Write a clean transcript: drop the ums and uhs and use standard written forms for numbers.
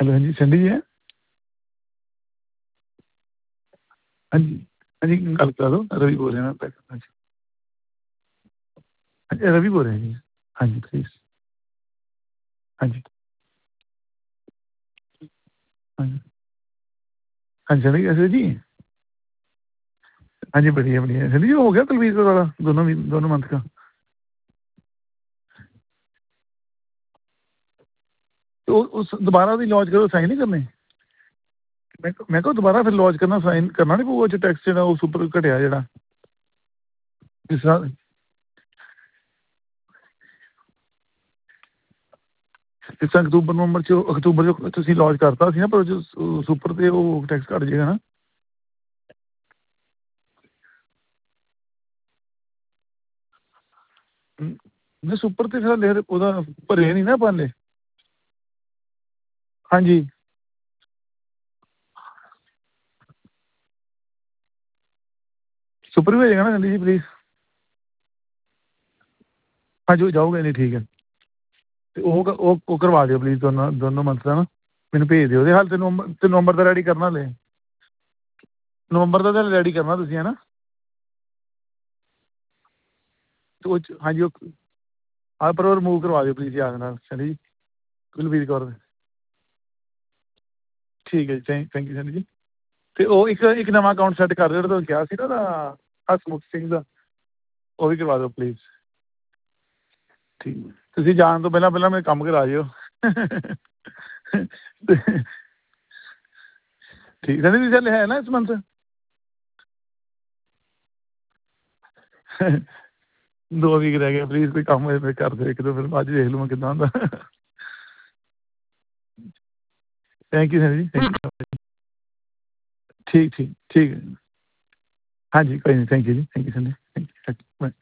Hello ਹਾਂਜੀ ਸੰਨੀ ਜੀ ਹੈ। ਹਾਂਜੀ ਹਾਂਜੀ ਗੱਲ ਕਰਾ ਦਿਓ, ਰਵੀ ਬੋਲ ਰਿਹਾ ਮੈਂ। ਹਾਂਜੀ ਰਵੀ ਬੋਲ ਰਿਹਾ ਜੀ। ਹਾਂਜੀ ਪਲੀਜ਼। ਹਾਂਜੀ ਹਾਂਜੀ ਹਾਂਜੀ ਸੰਨੀ ਕੈਸੇ ਜੀ। हाँ जी बढ़िया बढ़िया संनी जी हो गया तलवीर का वाला दोनों मंथ का। तो उस दोबारा भी लॉन्च करो, साइन नहीं करने। मैं को दोबारा फिर लॉन्च करना, साइन करना नहीं पऊगा टैक्स जो उस उपर घटिया जो जिस तरह जिस तरह अक्तूबर नवंबर अक्तूबर लॉन्च करता सी ना, पर उस उपर तो वो टैक्स घट जाएगा ना। नहीं सुपर तो फिर लिख भरे नहीं ना पाले। हाँ जी सुपर भी हो जाएगा ना संनी जी प्लीज़। हाँ जी जाओगे नहीं ठीक है। तो वो करवा दिओ प्लीज़ दोनों मंथ का ना, मैनू भेज दिओ हाल नवंबर का रेडी करना हले। नवंबर का तो रेडी करना तुसीं है ना। तो हाँ जी हाँ पर वो रिमूव करवा दिओ प्लीज़ याद नाल संनी जी। कुलवीर कौर ठीक है जी, थैंक यू संनी जी। ਤੇ ਉਹ ਇੱਕ ਨਵਾਂ ਅਕਾਊਂਟ ਸੈੱਟ ਕਰ ਦਿਓ ਜਿਹੜਾ ਤੁਹਾਨੂੰ ਕਿਹਾ ਸੀ ਨਾ ਉਹਦਾ, ਹਸਮੁਖ ਸਿੰਘ ਦਾ, ਉਹ ਵੀ ਕਰਵਾ ਦਿਓ ਪਲੀਜ਼। ਠੀਕ ਤੁਸੀਂ ਜਾਣ ਤੋਂ ਪਹਿਲਾਂ ਪਹਿਲਾਂ ਮੇਰੇ ਕੰਮ ਕਰਾ ਜਿਓ। ਠੀਕ ਸੰਨੀ ਜੀ ਚੱਲ ਹੈ ਨਾ ਇਸ ਮੰਥ। ਦੋ ਵੀਕ ਰਹਿ ਗਏ ਪਲੀਜ਼, ਕੋਈ ਕੰਮ ਹੋਏ ਫਿਰ ਕਰ ਦਿਓ ਇੱਕ ਦੋ, ਫਿਰ ਬਾਅਦ 'ਚ ਦੇਖ ਲਵਾਂ ਕਿੱਦਾਂ ਹੁੰਦਾ। ਥੈਂਕ ਯੂ ਸੰਨੀ ਜੀ, ਥੈਂਕ ਯੂ। ਠੀਕ ਠੀਕ ਠੀਕ ਹੈ। ਹਾਂਜੀ ਕੋਈ ਨਹੀਂ, thank you ji, thank you Sunny, thank you bye.